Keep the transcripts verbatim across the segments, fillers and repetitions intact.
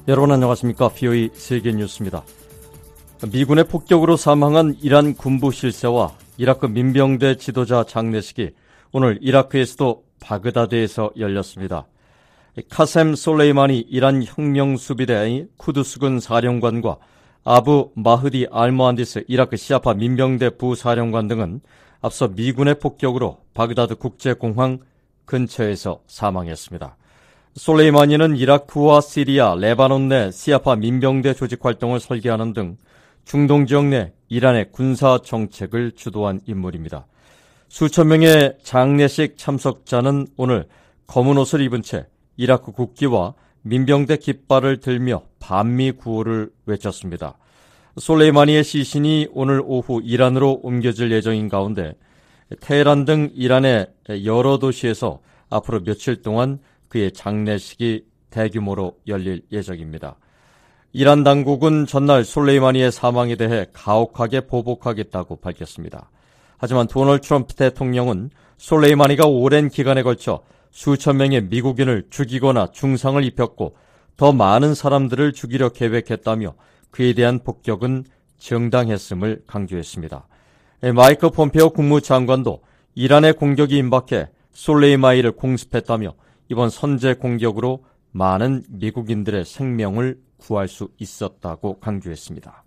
여러분 안녕하십니까? 비오이 세계뉴스입니다. 미군의 폭격으로 사망한 이란 군부 실세와 이라크 민병대 지도자 장례식이 오늘 이라크의 수도 바그다드에서 열렸습니다. 카셈 솔레이마니 이란 혁명수비대의 쿠두스군 사령관과 아부 마흐디 알모한디스 이라크 시아파 민병대 부사령관 등은 앞서 미군의 폭격으로 바그다드 국제공항 근처에서 사망했습니다. 솔레이마니는 이라크와 시리아, 레바논 내 시아파 민병대 조직 활동을 설계하는 등 중동 지역 내 이란의 군사 정책을 주도한 인물입니다. 수천 명의 장례식 참석자는 오늘 검은 옷을 입은 채 이라크 국기와 민병대 깃발을 들며 반미 구호를 외쳤습니다. 솔레이마니의 시신이 오늘 오후 이란으로 옮겨질 예정인 가운데 테헤란 등 이란의 여러 도시에서 앞으로 며칠 동안 그의 장례식이 대규모로 열릴 예정입니다. 이란 당국은 전날 솔레이마니의 사망에 대해 가혹하게 보복하겠다고 밝혔습니다. 하지만 도널드 트럼프 대통령은 솔레이마니가 오랜 기간에 걸쳐 수천 명의 미국인을 죽이거나 중상을 입혔고 더 많은 사람들을 죽이려 계획했다며 그에 대한 폭격은 정당했음을 강조했습니다. 마이크 폼페오 국무장관도 이란의 공격이 임박해 솔레이마니를 공습했다며 이번 선제 공격으로 많은 미국인들의 생명을 구할 수 있었다고 강조했습니다.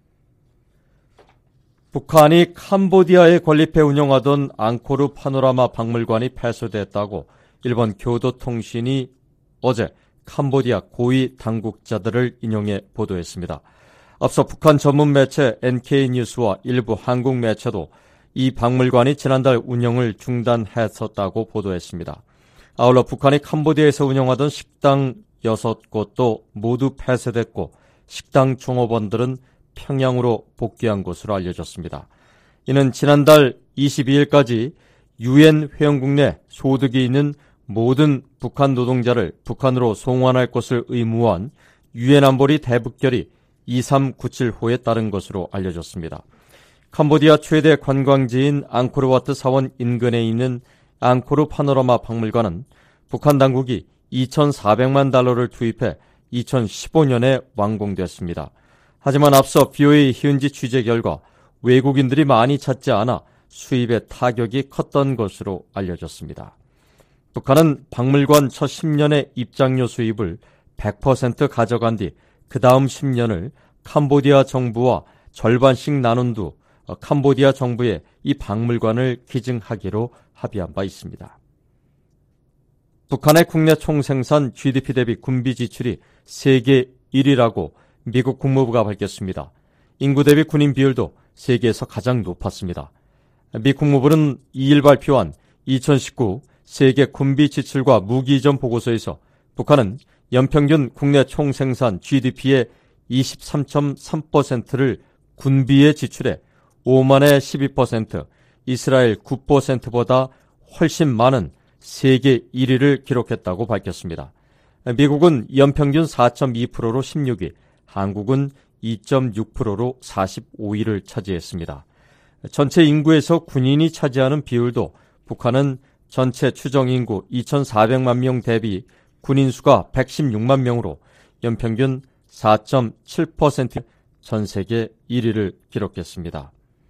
북한이 캄보디아에 건립해 운영하던 앙코르 파노라마 박물관이 폐쇄됐다고 일본 교도통신이 어제 캄보디아 고위 당국자들을 인용해 보도했습니다. 앞서 북한 전문 매체 엔케이뉴스와 일부 한국 매체도 이 박물관이 지난달 운영을 중단했었다고 보도했습니다. 아울러 북한이 캄보디아에서 운영하던 식당 여섯 곳도 모두 폐쇄됐고 식당 종업원들은 평양으로 복귀한 것으로 알려졌습니다. 이는 지난달 이십이일까지 유엔 회원국 내 소득이 있는 모든 북한 노동자를 북한으로 송환할 것을 의무한 유엔 안보리 대북결의 이삼구칠호에 따른 것으로 알려졌습니다. 캄보디아 최대 관광지인 앙코르와트 사원 인근에 있는 앙코르 파노라마 박물관은 북한 당국이 이천사백만 달러를 투입해 이천십오년에 완공됐습니다. 하지만 앞서 비오에이 현지 취재 결과 외국인들이 많이 찾지 않아 수입에 타격이 컸던 것으로 알려졌습니다. 북한은 박물관 첫 십 년의 입장료 수입을 백 퍼센트 가져간 뒤 그 다음 십 년을 캄보디아 정부와 절반씩 나눈 두 캄보디아 정부에 이 박물관을 기증하기로 합의한 바 있습니다. 북한의 국내 총생산 지디피 대비 군비 지출이 세계 일 위라고 미국 국무부가 밝혔습니다. 인구 대비 군인 비율도 세계에서 가장 높았습니다. 미 국무부는 이일 발표한 이천십구 세계 군비 지출과 무기 이전 보고서에서 북한은 연평균 국내 총생산 지디피의 이십삼 점 삼 퍼센트를 군비에 지출해 오만의 십이 퍼센트, 이스라엘 구 퍼센트보다 훨씬 많은 세계 일 위를 기록했다고 밝혔습니다. 미국은 연평균 사 점 이 퍼센트로 십육 위, 한국은 이 점 육 퍼센트로 사십오 위를 차지했습니다. 전체 인구에서 군인이 차지하는 비율도 북한은 전체 추정 인구 이천사백만 명 대비 군인 수가 백십육만 명으로 연평균 사 점 칠 퍼센트 전 세계 일 위를 기록했습니다.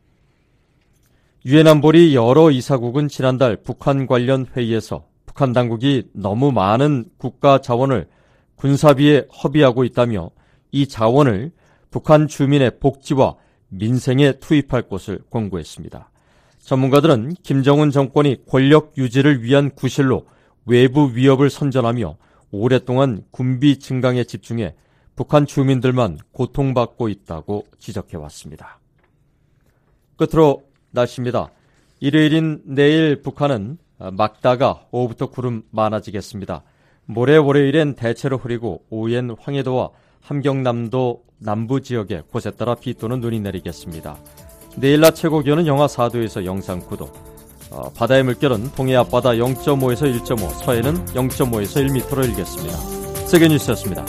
유엔 안보리 여러 이사국은 지난달 북한 관련 회의에서 북한 당국이 너무 많은 국가 자원을 군사비에 허비하고 있다며 이 자원을 북한 주민의 복지와 민생에 투입할 것을 권고했습니다. 전문가들은 김정은 정권이 권력 유지를 위한 구실로 외부 위협을 선전하며 오랫동안 군비 증강에 집중해 북한 주민들만 고통받고 있다고 지적해왔습니다. 끝으로 날씨입니다. 일요일인 내일 북한은 막다가 오후부터 구름 많아지겠습니다. 모레 월요일엔 대체로 흐리고 오후엔 황해도와 함경남도 남부 지역에 곳에 따라 비 또는 눈이 내리겠습니다. 내일 낮 최고 기온은 영하 사 도에서 영상 구 도. 어, 바다의 물결은 동해 앞바다 영 점 오에서 일 점 오, 서해는 영 점 오에서 일 미터로 일겠습니다. 세계뉴스였습니다.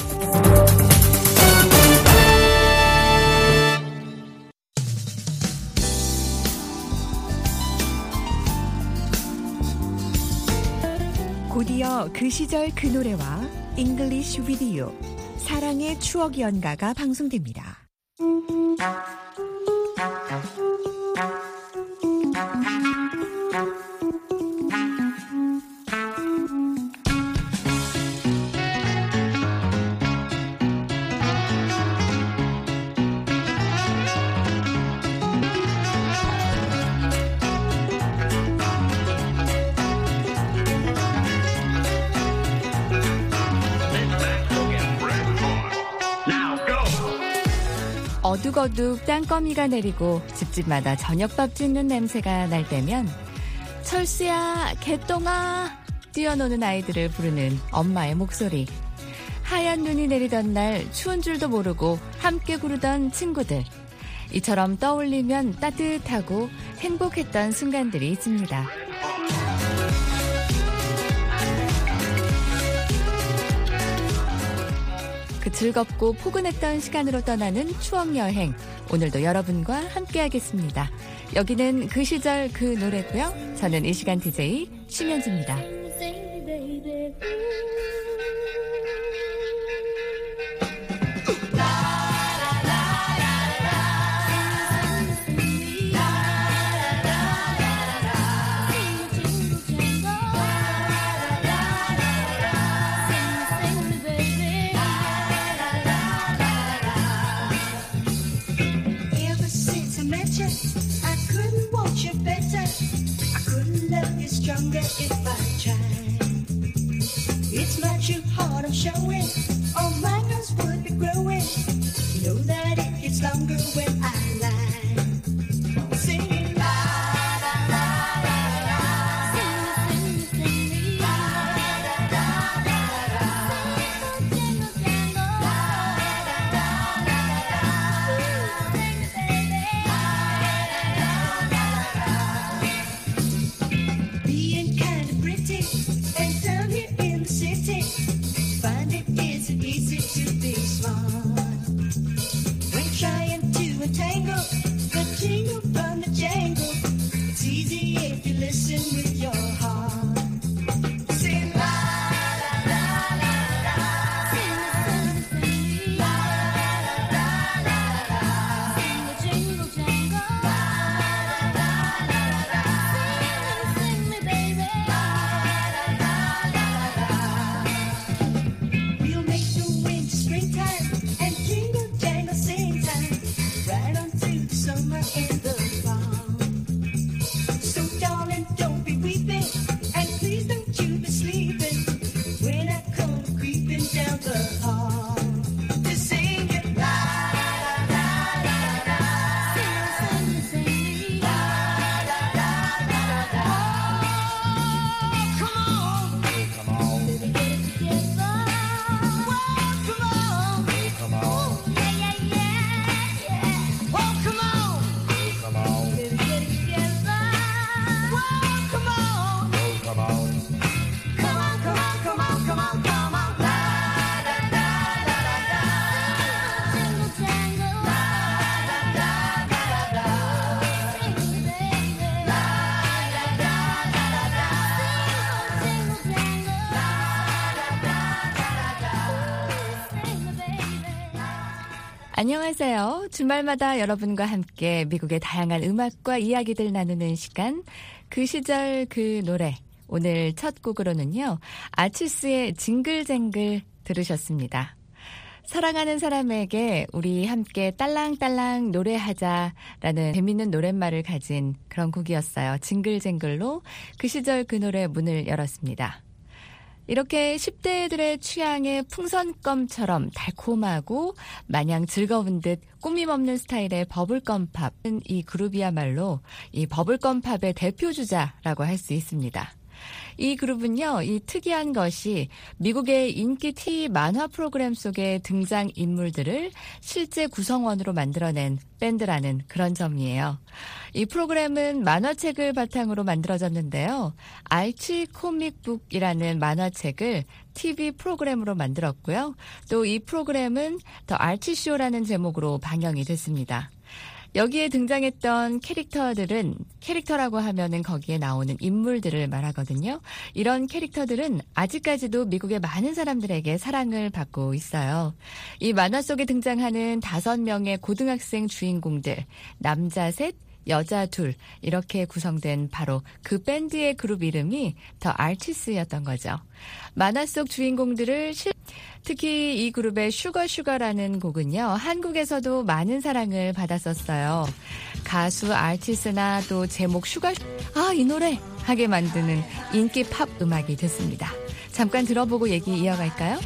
곧이어 그 시절 그 노래와 잉글리쉬 비디오 사랑의 추억 연가가 방송됩니다. 어둑어둑 땅거미가 내리고 집집마다 저녁밥 짓는 냄새가 날 때면 철수야, 개똥아 뛰어노는 아이들을 부르는 엄마의 목소리, 하얀 눈이 내리던 날 추운 줄도 모르고 함께 구르던 친구들, 이처럼 떠올리면 따뜻하고 행복했던 순간들이 있습니다. 그 즐겁고 포근했던 시간으로 떠나는 추억여행, 오늘도 여러분과 함께하겠습니다. 여기는 그 시절 그 노래고요. 저는 이 시간 디제이 심현지입니다. Stronger if I try. It's my true heart I'm showing. All my girls would be growing. Know that it gets longer when I lie. Singing la la la la la. Sing me, sing me, sing me. La la la la la la. Jingle, jingle, la la la la la la. Sing me, baby. La la la la la. Being kind of pretty and down here in the city, find it isn't easy to be smart. When trying to untangle the jingle from the jangle, it's easy if you listen with your heart. Sing la la la la la, sing the sing me, la la la la la, sing the jingle jangle, la la la la la, sing me, sing me baby, la la la la la. We'll make the winter springtime and jingle jangle sing time, right on to the summer and the fall. So darling, don't be weeping, and please don't you be sleeping when I come creeping down the hall to sing it la la la la la, sing me, sing me, la la la la la. Come on, come on, baby, get it together. Whoa, come on, come on, yeah yeah yeah yeah. Whoa, come on, come on, baby, get it together. Whoa, come on, come on, come on, come on, come on, come on, come on. La la la la la la. Jingle jangle. La la la la la la. Sing me, baby. La la la la la la. Jingle jangle. La la la la la la. Sing me, baby. 안녕하세요. 주말마다 여러분과 함께 미국의 다양한 음악과 이야기들 나누는 시간, 그 시절 그 노래. 오늘 첫 곡으로는요, 아치스의 징글쟁글 들으셨습니다. 사랑하는 사람에게 우리 함께 딸랑딸랑 노래하자라는 재밌는 노랫말을 가진 그런 곡이었어요. 징글쟁글로 그 시절 그 노래 문을 열었습니다. 이렇게 십 대들의 취향의 풍선껌처럼 달콤하고 마냥 즐거운 듯 꾸밈없는 스타일의 버블껌팝은 이 그룹이야말로 이 버블껌팝의 대표주자라고 할 수 있습니다. 이 그룹은요, 이 특이한 것이 미국의 인기 티비 만화 프로그램 속의 등장 인물들을 실제 구성원으로 만들어낸 밴드라는 그런 점이에요. 이 프로그램은 만화책을 바탕으로 만들어졌는데요. 알치 코믹북이라는 만화책을 티비 프로그램으로 만들었고요. 또 이 프로그램은 더 알치쇼라는 제목으로 방영이 됐습니다. 여기에 등장했던 캐릭터들은 캐릭터라고 하면은 거기에 나오는 인물들을 말하거든요. 이런 캐릭터들은 아직까지도 미국의 많은 사람들에게 사랑을 받고 있어요. 이 만화 속에 등장하는 다섯 명의 고등학생 주인공들, 남자 셋, 여자 둘 이렇게 구성된 바로 그 밴드의 그룹 이름이 더 아티스였던 거죠. 만화 속 주인공들을 실... 특히 이 그룹의 슈가 슈가라는 곡은요. 한국에서도 많은 사랑을 받았었어요. 가수 아티스나 또 제목 슈가 아, 이 노래 하게 만드는 인기 팝 음악이 됐습니다. 잠깐 들어보고 얘기 이어갈까요?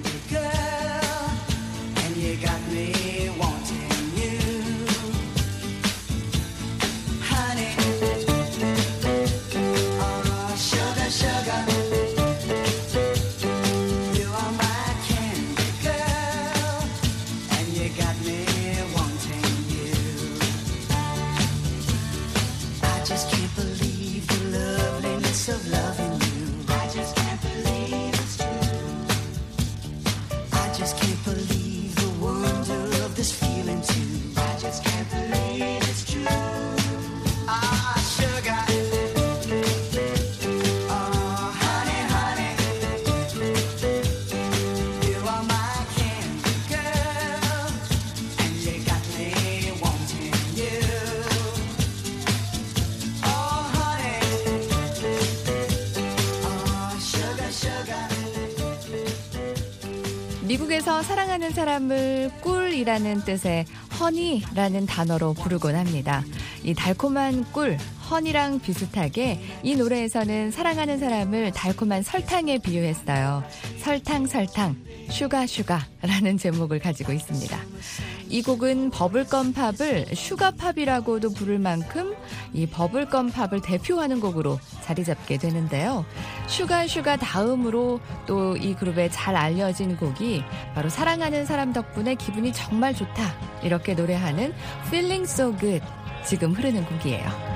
미국에서 사랑하는 사람을 꿀이라는 뜻의 허니라는 단어로 부르곤 합니다. 이 달콤한 꿀, 허니랑 비슷하게 이 노래에서는 사랑하는 사람을 달콤한 설탕에 비유했어요. 설탕 설탕, 슈가 슈가라는 제목을 가지고 있습니다. 이 곡은 버블검 팝을 슈가팝이라고도 부를 만큼 이 버블검 팝을 대표하는 곡으로 자리 잡게 되는데요. 슈가 슈가 다음으로 또 이 그룹에 잘 알려진 곡이 바로 사랑하는 사람 덕분에 기분이 정말 좋다 이렇게 노래하는 Feeling So Good 지금 흐르는 곡이에요.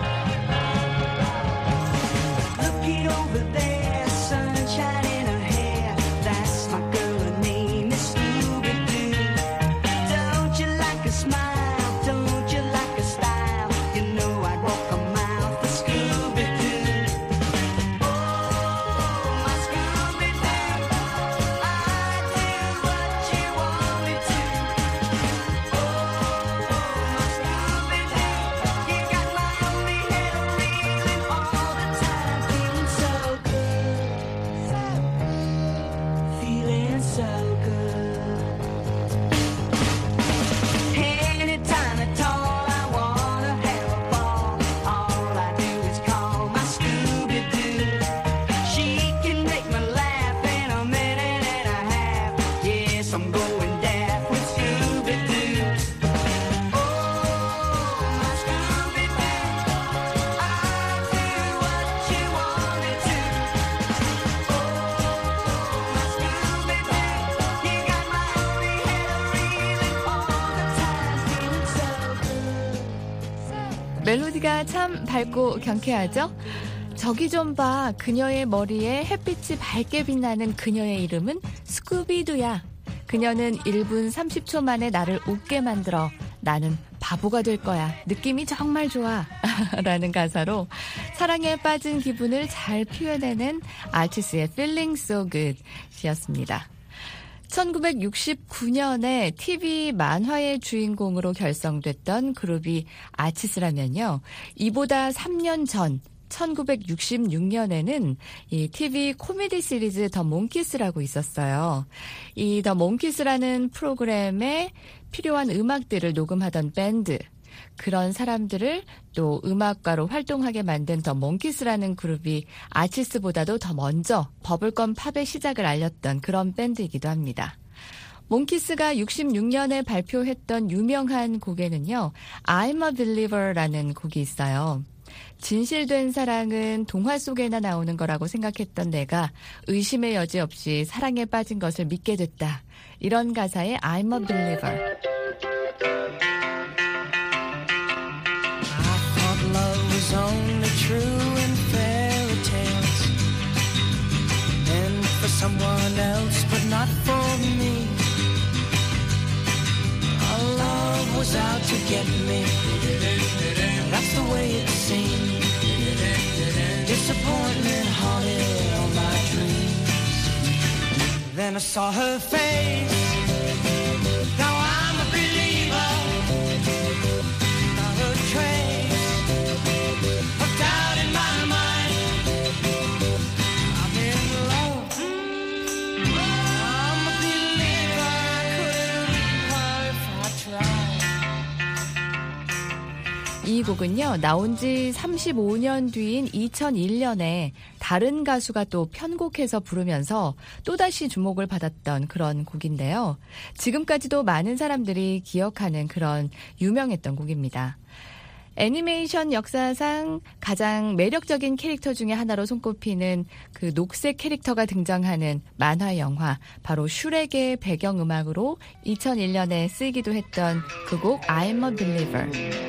멜로디가 참 밝고 경쾌하죠? 저기 좀 봐. 그녀의 머리에 햇빛이 밝게 빛나는 그녀의 이름은 스쿠비두야. 그녀는 일 분 삼십 초 만에 나를 웃게 만들어. 나는 바보가 될 거야. 느낌이 정말 좋아. 라는 가사로 사랑에 빠진 기분을 잘 표현해낸 아티스의 Feeling So Good 이었습니다. 천구백육십구 년에 티비 만화의 주인공으로 결성됐던 그룹이 아티스라면요. 이보다 삼 년 전 천구백육십육 년에는 이 티비 코미디 시리즈 더 몽키스라고 있었어요. 이 더 몽키스라는 프로그램에 필요한 음악들을 녹음하던 밴드, 그런 사람들을 또 음악가로 활동하게 만든 더 몽키스라는 그룹이 아티스보다도 더 먼저 버블검 팝의 시작을 알렸던 그런 밴드이기도 합니다. 몽키스가 육십육 년에 발표했던 유명한 곡에는요. I'm a Believer라는 곡이 있어요. 진실된 사랑은 동화 속에나 나오는 거라고 생각했던 내가 의심의 여지 없이 사랑에 빠진 것을 믿게 됐다. 이런 가사의 I'm a Believer. Love was only true in fairy tales and for someone else but not for me. Our love was out to get me. That's the way it seemed. Disappointment haunted all my dreams. Then I saw her face. Now I'm a believer. Not a trace of doubt in my mind. I'm in love. I'm a believer. I couldn't leave her if I tried. 이 곡은요, 나온 지 삼십오 년 뒤인 이천일 년에 다른 가수가 또 편곡해서 부르면서 또다시 주목을 받았던 그런 곡인데요. 지금까지도 많은 사람들이 기억하는 그런 유명했던 곡입니다. 애니메이션 역사상 가장 매력적인 캐릭터 중에 하나로 손꼽히는 그 녹색 캐릭터가 등장하는 만화 영화, 바로 슈렉의 배경음악으로 이천일 년에 쓰이기도 했던 그 곡 I'm a Believer.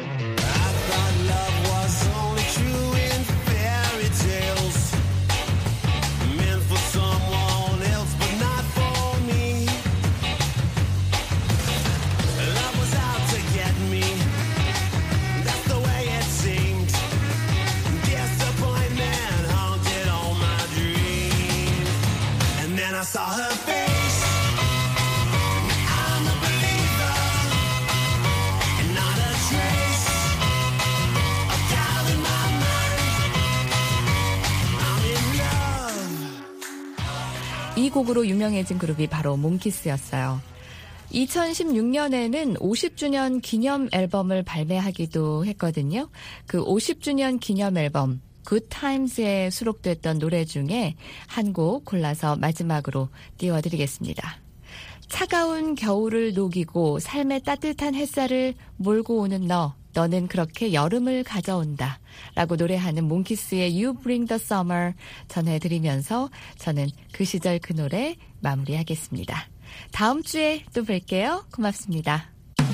I saw her face. I'm a believer, and not a trace of doubt in my mind. I'm in love. 이 곡으로 유명해진 그룹이 바로 몽키스였어요. 이천십육 년에는 오십 주년 기념 앨범을 발매하기도 했거든요. 그 오십 주년 기념 앨범 Good Times에 수록됐던 노래 중에 한 곡 골라서 마지막으로 띄워드리겠습니다. 차가운 겨울을 녹이고 삶의 따뜻한 햇살을 몰고 오는 너, 너는 그렇게 여름을 가져온다 라고 노래하는 몽키스의 You Bring the Summer 전해드리면서 저는 그 시절 그 노래 마무리하겠습니다. 다음 주에 또 뵐게요. 고맙습니다.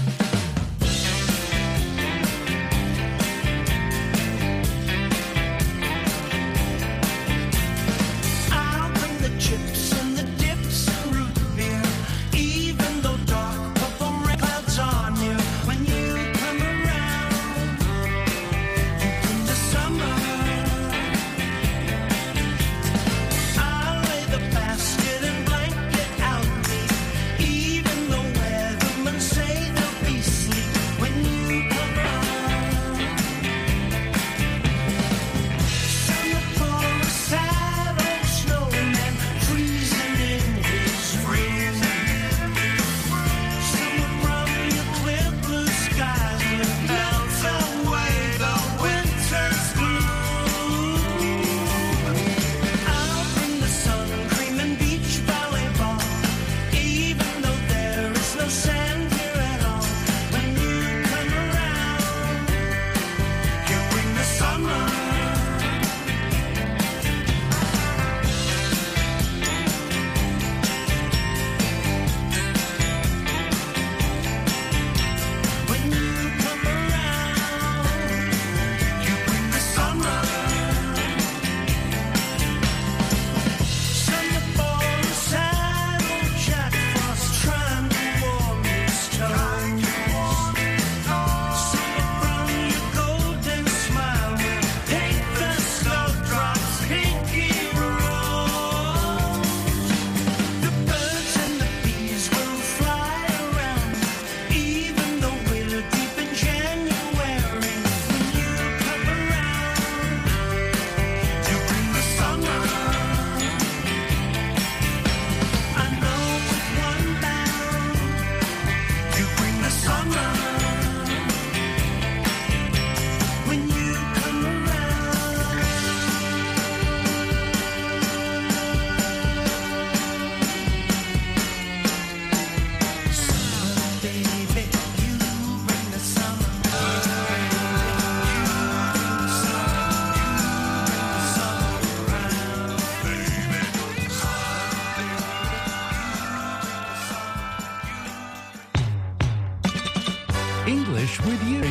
English with you.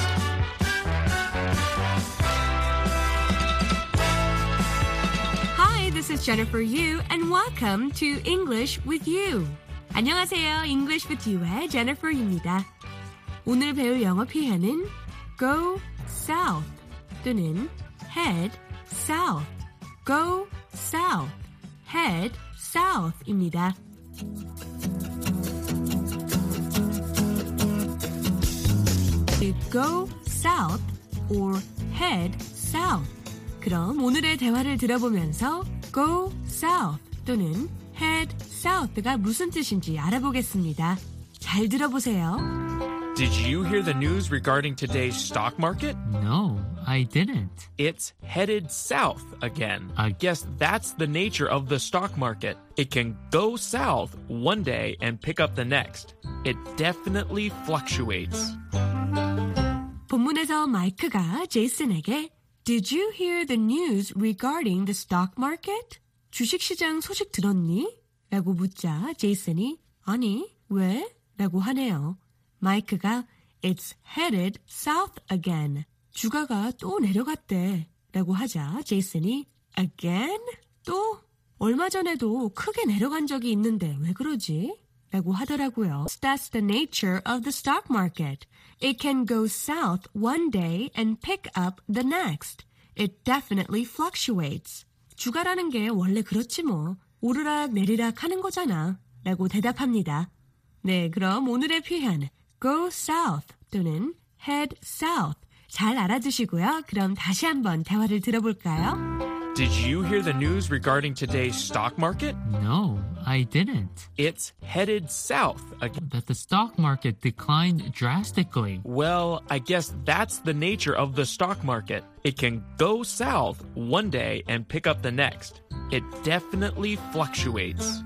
Hi, this is Jennifer Yu, and welcome to English with You. 안녕하세요. English with You의 Jennifer입니다. 오늘 배울 영어 표현은 go south 또는 head south, go south, head south입니다. go south or head south. 그럼 오늘의 대화를 들어보면서 go south 또는 head south가 무슨 뜻인지 알아보겠습니다. 잘 들어보세요. Did you hear the news regarding today's stock market? No, I didn't. It's headed south again. I guess that's the nature of the stock market. It can go south one day and pick up the next. It definitely fluctuates. 본문에서 마이크가 제이슨에게 Did you hear the news regarding the stock market? 주식시장 소식 들었니? 라고 묻자 제이슨이 아니, 왜? 라고 하네요. 마이크가 It's headed south again. 주가가 또 내려갔대. 라고 하자 제이슨이 Again? 또? 얼마 전에도 크게 내려간 적이 있는데 왜 그러지? 라고 하더라고요. That's the nature of the stock market. It can go south one day and pick up the next. It definitely fluctuates. 주가라는 게 원래 그렇지 뭐. 오르락 내리락 하는 거잖아. 라고 대답합니다. 네, 그럼 오늘의 표현 go south 또는 head south 잘 알아두시고요. 그럼 다시 한번 대화를 들어볼까요? Did you hear the news regarding today's stock market? No, I didn't. It's headed south again. That the stock market declined drastically. Well, I guess that's the nature of the stock market. It can go south one day and pick up the next. It definitely fluctuates.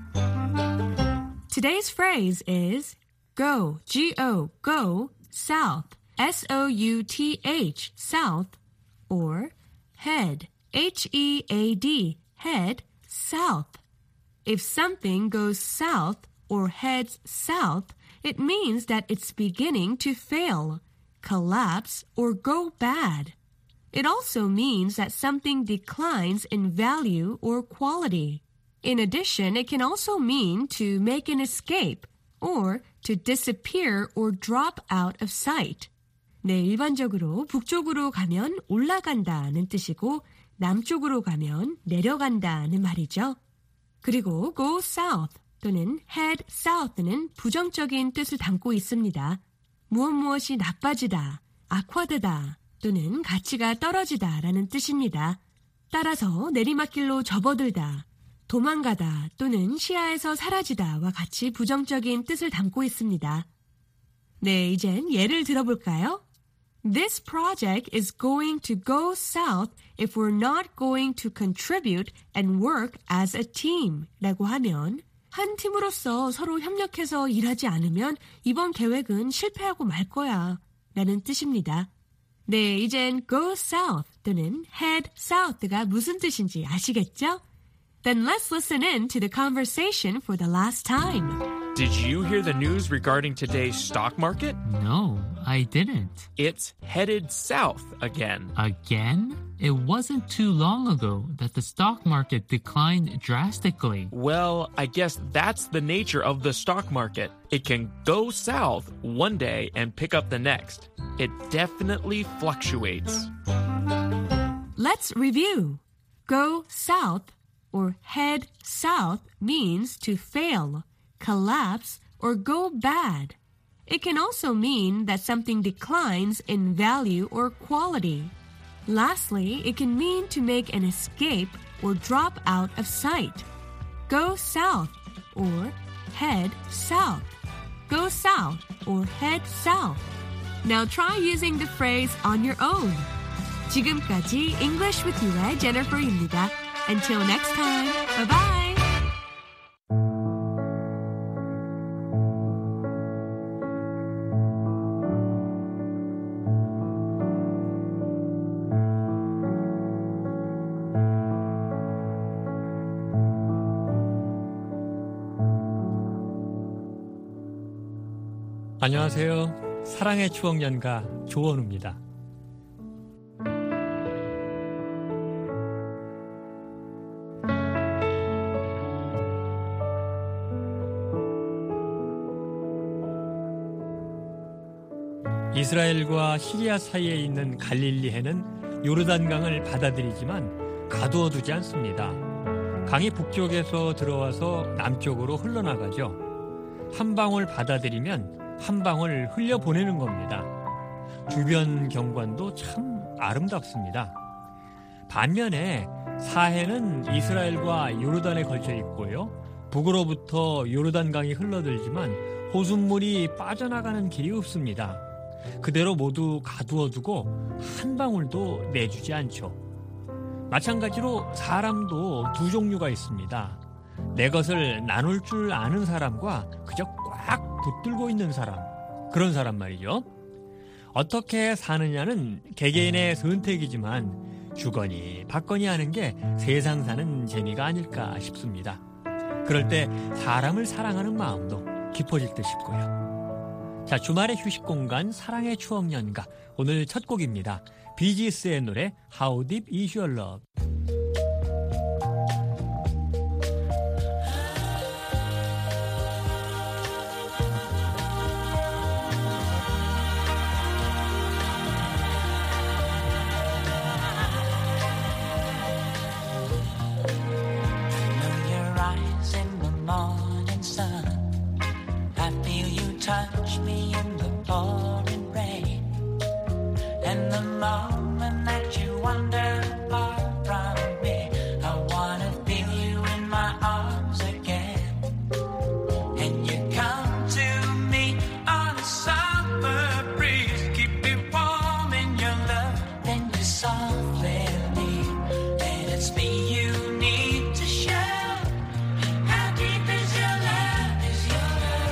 Today's phrase is go, G O, go, south, S O U T H, south, or head, H E A D, head, south. If something goes south or heads south, it means that it's beginning to fail, collapse, or go bad. It also means that something declines in value or quality. In addition, it can also mean to make an escape or to disappear or drop out of sight. 네, 일반적으로 북쪽으로 가면 올라간다는 뜻이고 남쪽으로 가면 내려간다는 말이죠. 그리고 go south 또는 head south는 부정적인 뜻을 담고 있습니다. 무엇 무엇이 나빠지다, 악화되다 또는 가치가 떨어지다 라는 뜻입니다. 따라서 내리막길로 접어들다, 도망가다 또는 시야에서 사라지다와 같이 부정적인 뜻을 담고 있습니다. 네, 이젠 예를 들어볼까요? This project is going to go south if we're not going to contribute and work as a team 라고 하면 한 팀으로서 서로 협력해서 일하지 않으면 이번 계획은 실패하고 말 거야 라는 뜻입니다. 네, 이젠 go south 또는 head south가 무슨 뜻인지 아시겠죠? Then let's listen in to the conversation for the last time. Did you hear the news regarding today's stock market? No, I didn't. It's headed south again. Again? It wasn't too long ago that the stock market declined drastically. Well, I guess that's the nature of the stock market. It can go south one day and pick up the next. It definitely fluctuates. Let's review. Go south or head south means to fail, collapse, or go bad. It can also mean that something declines in value or quality. Lastly, it can mean to make an escape or drop out of sight. Go south or head south. Go south or head south. Now try using the phrase on your own. 지금까지 English with You의 Jennifer입니다. Until next time, bye-bye! 안녕하세요. 사랑의 추억 연가 조원우입니다. 이스라엘과 시리아 사이에 있는 갈릴리해는 요르단강을 받아들이지만 가두어두지 않습니다. 강이 북쪽에서 들어와서 남쪽으로 흘러나가죠. 한 방울 받아들이면 한 방울 흘려보내는 겁니다. 주변 경관도 참 아름답습니다. 반면에 사해는 이스라엘과 요르단에 걸쳐 있고요. 북으로부터 요르단강이 흘러들지만 호숫물이 빠져나가는 길이 없습니다. 그대로 모두 가두어두고 한 방울도 내주지 않죠. 마찬가지로 사람도 두 종류가 있습니다. 내 것을 나눌 줄 아는 사람과 그저 꽉 붙들고 있는 사람. 그런 사람 말이죠. 어떻게 사느냐는 개개인의 선택이지만 주거니 받거니 하는 게 세상 사는 재미가 아닐까 싶습니다. 그럴 때 사람을 사랑하는 마음도 깊어질 듯 싶고요. 자, 주말의 휴식 공간 사랑의 추억 연가. 오늘 첫 곡입니다. 비지스의 노래 How Deep Is Your Love. Touch me in the pouring rain, and the moment that you wander far from me, I wanna feel you in my arms again. And you come to me on a summer breeze, keep me warm in your love, then you softly leave, and it's me you need to show. How deep is your love? Is your love?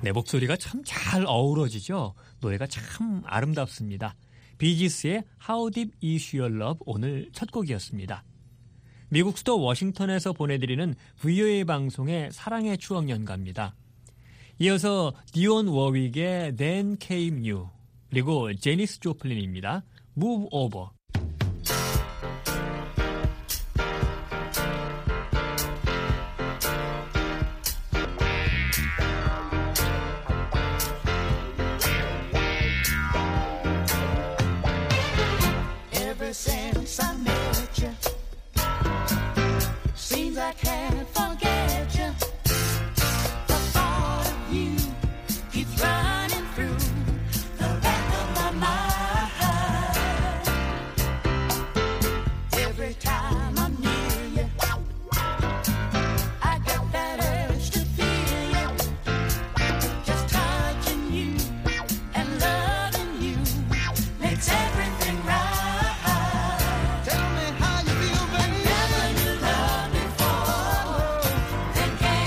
네, 목소리가 참 잘 어우러지죠. 노래가 참 아름답습니다. 비지스의 How Deep Is Your Love 오늘 첫 곡이었습니다. 미국 수도 워싱턴에서 보내드리는 브이오에이 방송의 사랑의 추억 연가입니다. 이어서 디온 워윅의 Then Came You 그리고 제니스 조플린입니다. Move Over. Since I met you, seems I can't forget you. The thought of you keeps running through the back of my mind. Every time I'm near you, I get that urge to feel you. Just touching you and loving you makes everything right. Tell me how you feel, baby. Never knew love before. Then came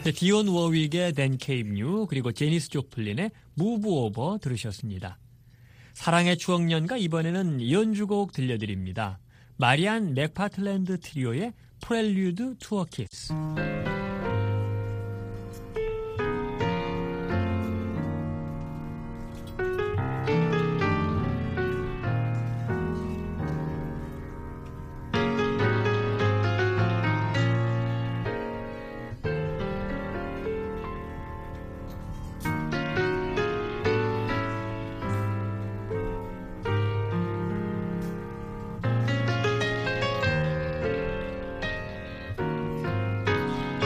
디온 워윅의 Then Came You 그리고 제니스 조플린의 Move Over 들으셨습니다. 사랑의 추억연가 이번에는 연주곡 들려드립니다. 마리안 맥파틀랜드 트리오의 Prelude to a Kiss. Thank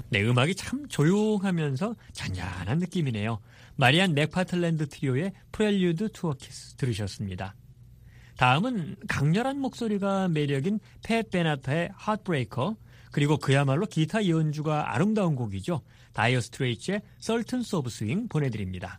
네, 음악이 참 조용하면서 잔잔한 느낌이네요. 마리안 맥파틀랜드 트리오의 프렐류드 투 어 키스 들으셨습니다. 다음은 강렬한 목소리가 매력인 팻 베나타의 Heartbreaker, 그리고 그야말로 기타 연주가 아름다운 곡이죠. 다이어 스트레이츠의 Sultans of Swing 보내드립니다.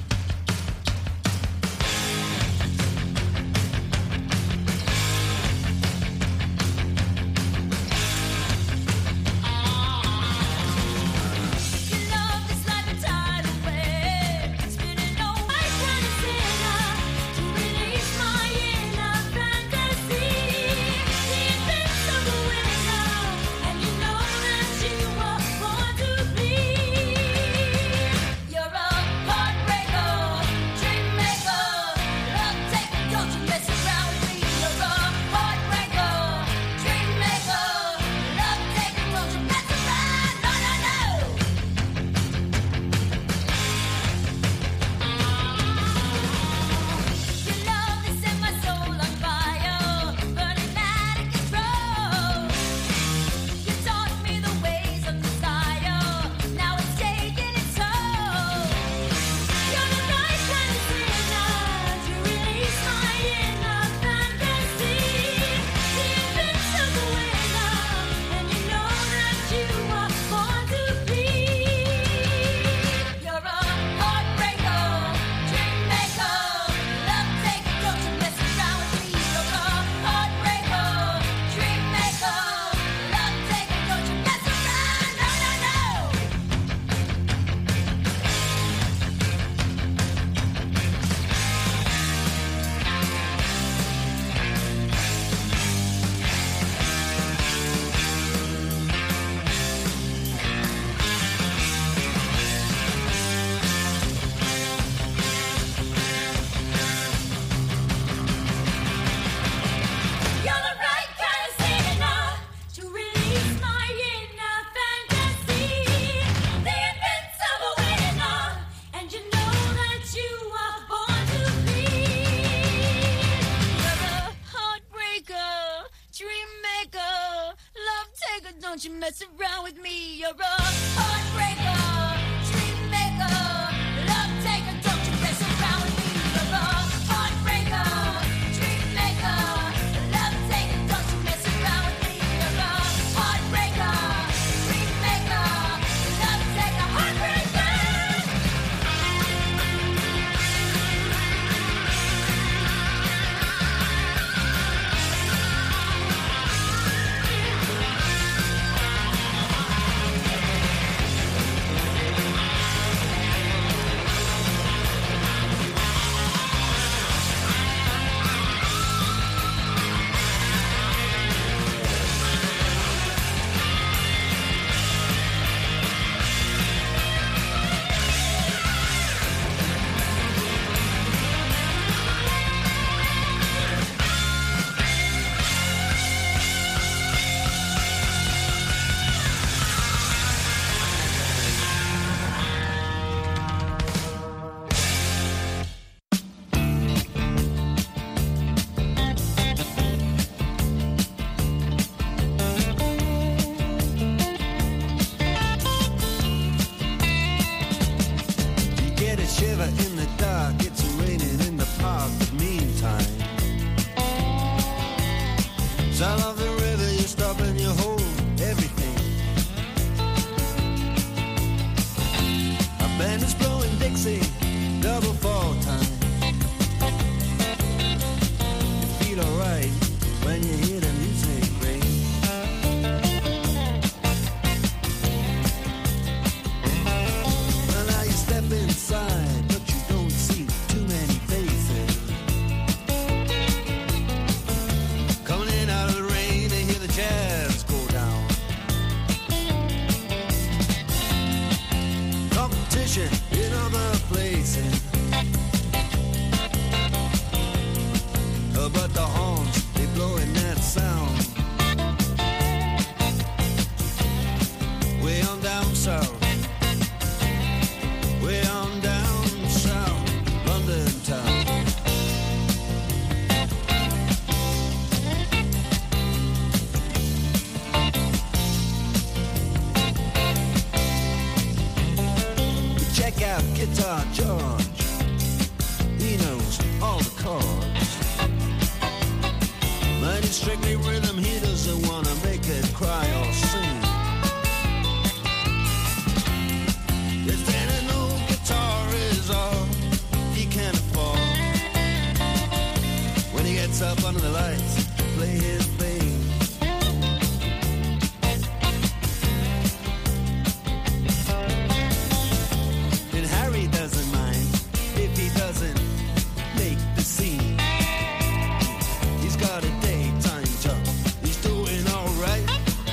Don't you mess around with me, you're a heartbreaker, dream maker, love taker. Don't you mess around with me, you're a heartbreaker, dream maker, love taker. Don't you mess around with me, you're a heartbreaker, dream maker, love taker, heartbreaker. by George. He knows all the chords. But it's strictly rhythm, he doesn't want to make it cry or sing. If any no guitar is all he can afford, when he gets up under the lights to play his thing. And Harry doesn't mind if he doesn't make the scene. He's got a daytime job, he's doing alright.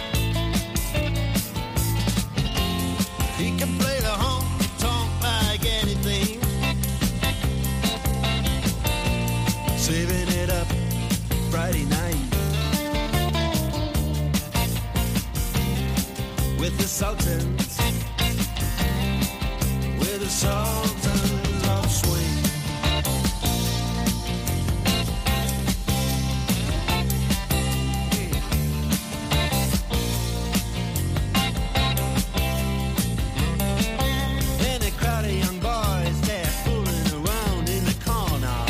He can play the honky-tonk like anything, saving it up Friday night with the Sultans, with the Sultans of Swing. And a crowd of young boys, they're fooling around in the corner,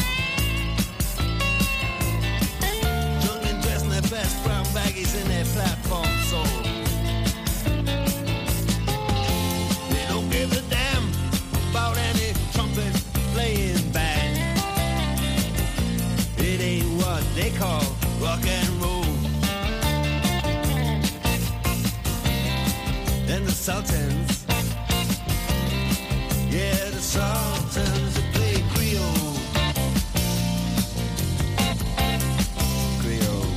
drunk and dressed in their best brown baggies in their platform soles. They don't give a damn about any trumpet playing band. It ain't what they call rock and roll. And the Sultans, yeah, the Sultans that play Creole. Creole.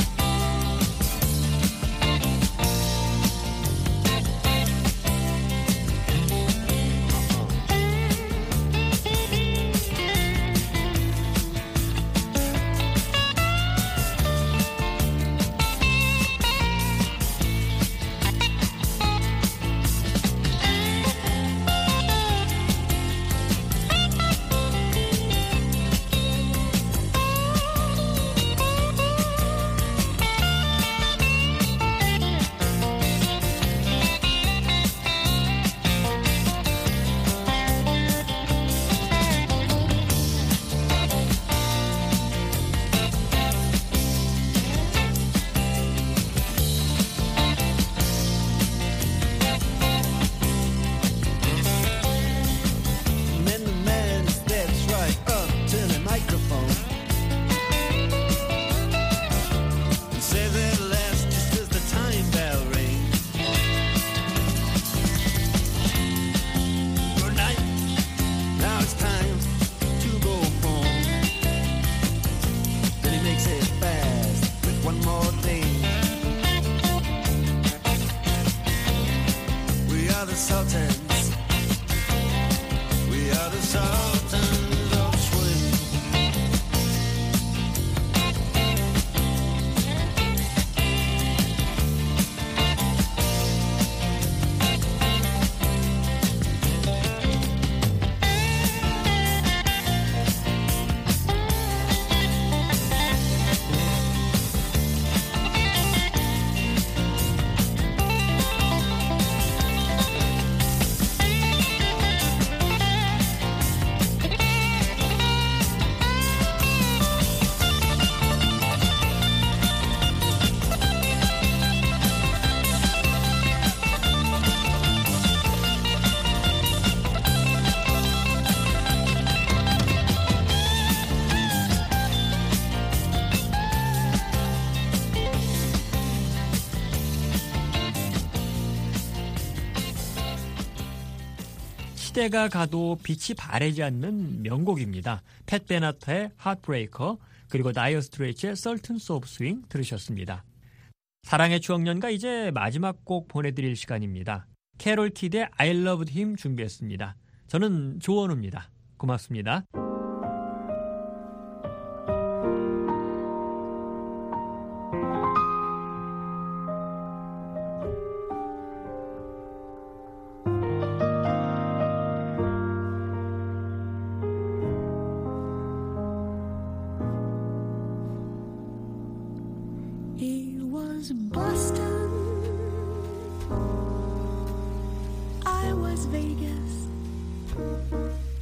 Then the man steps right up to the microphone and says at last, just as the time bell rings, good night, now it's time to go home. Then he makes it fast with one more thing. We are the Sultans. We are the Sultans of Swing. 시대가 가도 빛이 바래지 않는 명곡입니다. 팻 베나터의 Heartbreaker, 그리고 다이어 스트레이츠의 Sultans of Swing 들으셨습니다. 사랑의 추억연가 이제 마지막 곡 보내드릴 시간입니다. 캐롤 키드의 I Loved Him 준비했습니다. 저는 조원우입니다. 고맙습니다. He was Boston, I was Vegas.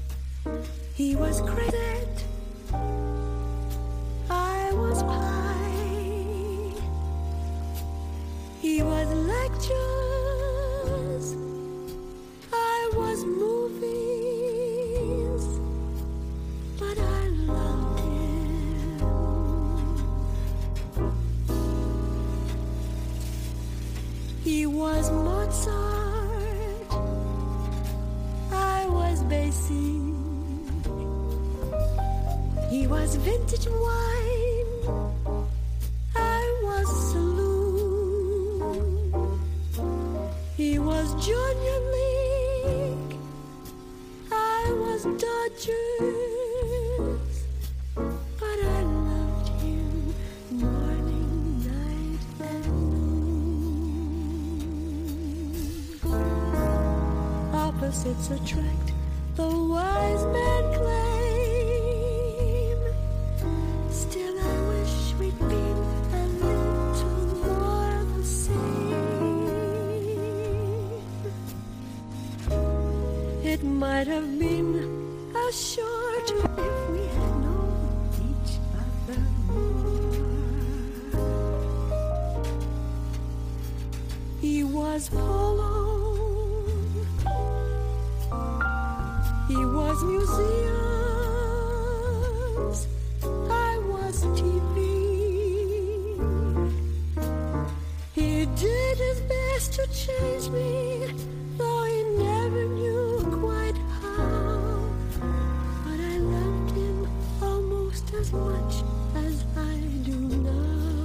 He was credit, I was pie. He was lectures, I was movies, but I loved him. He was Mozart, I was Basie. He was vintage wine, I was saloon. He was Junior League, I was Dodgers, but I loved him morning, night, and noon. Opposites attract, the wise man claims. Still I wish we'd been a little more the same. It might have been a shorter if we had known each other more. He was polo, he was museums, I was T V. He did his best to change me, though he never knew quite how. But I loved him almost as much as I do now.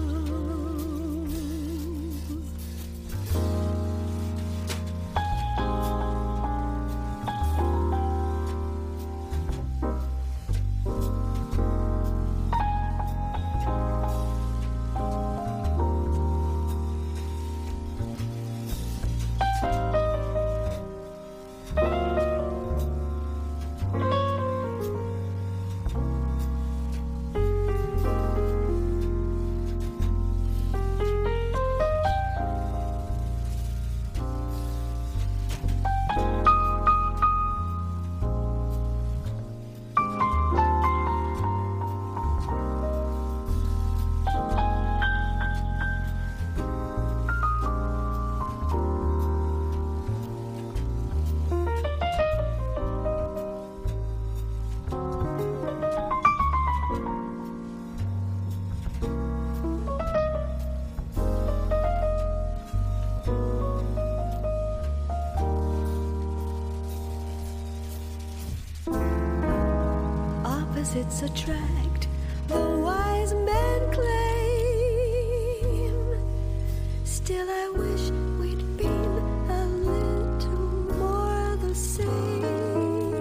Opposites attract, the wise men claim. Still I wish we'd been a little more the same.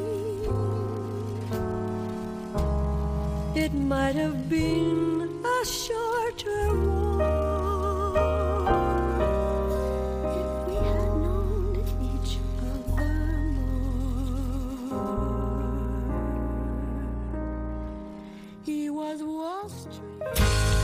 It might have been a shorter war if we had known each other more. He was Wall Street.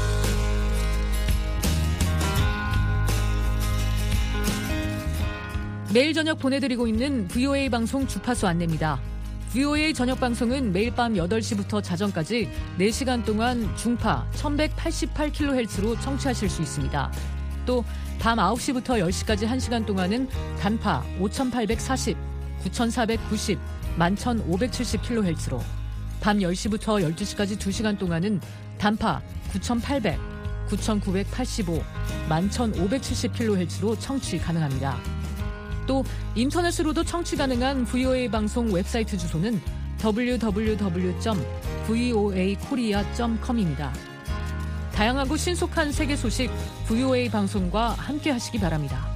매일 저녁 보내드리고 있는 브이오에이 방송 주파수 안내입니다. 브이오에이 저녁 방송은 매일 밤 여덟 시부터 자정까지 네 시간 동안 중파 천백팔십팔 킬로헤르츠로 청취하실 수 있습니다. 또 밤 아홉 시부터 열 시까지 한 시간 동안은 단파 오천팔백사십, 구천사백구십, 만천오백칠십 킬로헤르츠로, 밤 열 시부터 열두 시까지 두 시간 동안은 단파 구천팔백, 구천구백팔십오, 만천오백칠십 킬로헤르츠로 청취 가능합니다. 또 인터넷으로도 청취 가능한 브이오에이 방송 웹사이트 주소는 더블유 더블유 더블유 점 브이오에이 코리아 점 컴입니다. 다양하고 신속한 세계 소식 브이오에이 방송과 함께 하시기 바랍니다.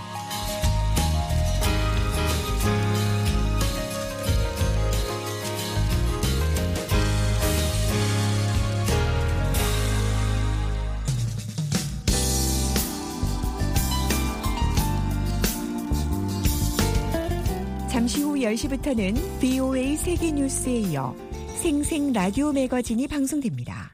잠시 후 열 시부터는 브이오에이 세계뉴스에 이어 생생 라디오 매거진이 방송됩니다.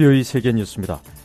비오이 세계 뉴스입니다.